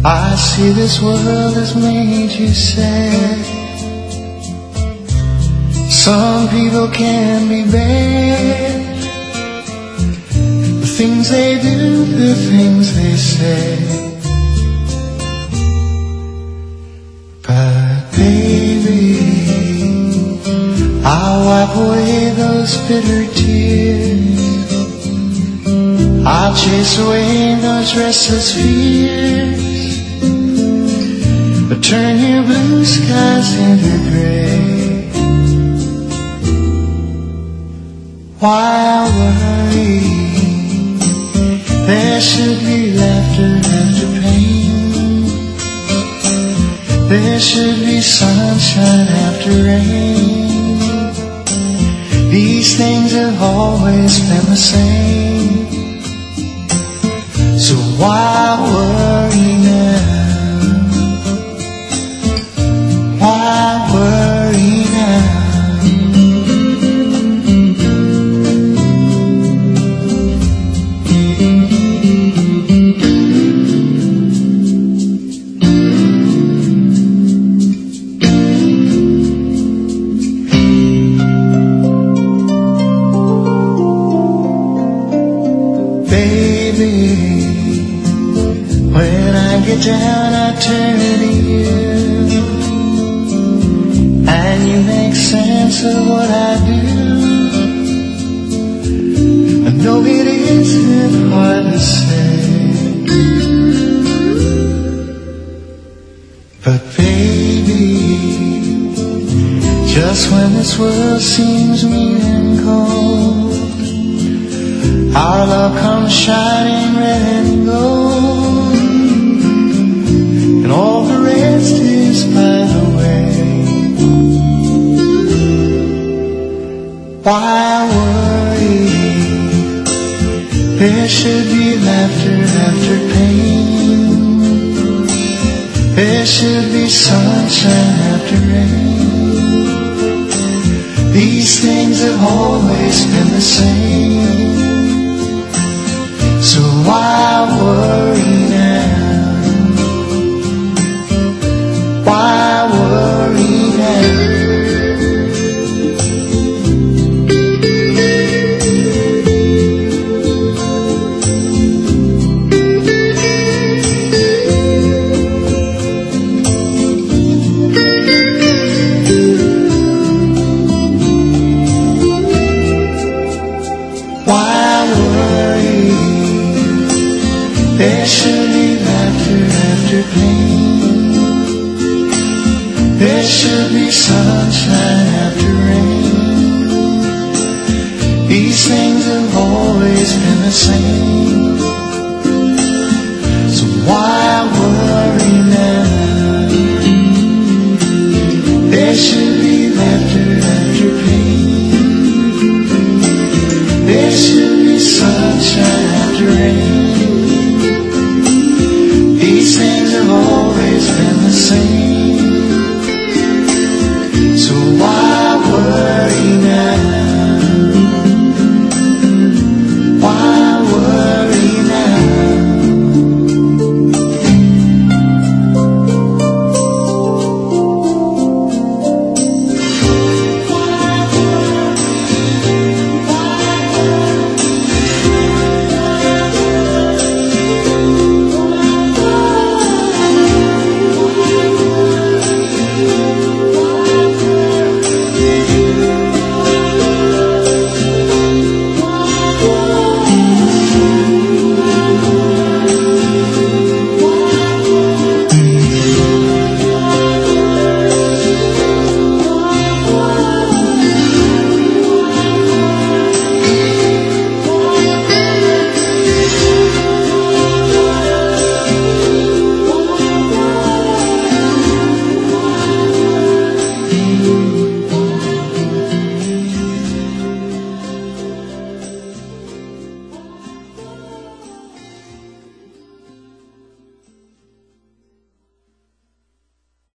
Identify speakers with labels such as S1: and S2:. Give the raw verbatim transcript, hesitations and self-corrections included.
S1: I see this world has made you sad. Some people can be bad. The things they do, the things they say. But baby, I'll wipe away those bitter tears. I'll chase away those restless fears. But turn your blue skies into gray. Why worry? There should be laughter after pain. There should be sunshine after rain. These things have always been the same. So why worry now? Why worry now? Baby, when I get down I turn to you, and you make sense of what I do. I know it isn't hard to say, but baby, just when this world seems mean and cold, our love comes shining red and gold, and all the rest is by the way. Why worry? There should be laughter after pain. There should be sunshine after rain. These things have always been the same. So why worry now? Why worry now? There should be laughter after pain. There should be sunshine after rain. These things have always been the same. So why worry now? There should be laughter after pain. There should be sunshine after rain. These things have always been the same.